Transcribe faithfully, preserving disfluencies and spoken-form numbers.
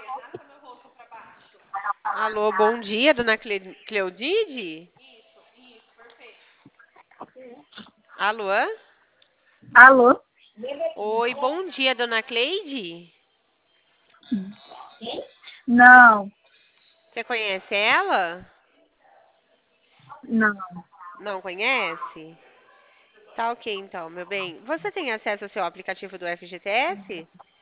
Alô, bom dia, dona Cle- Cleudide? Alô? Alô? Oi, bom dia, dona Cleide? Não, Você conhece ela? não. Não conhece? Tá ok, então, meu bem. Você tem acesso ao seu aplicativo do F G T S?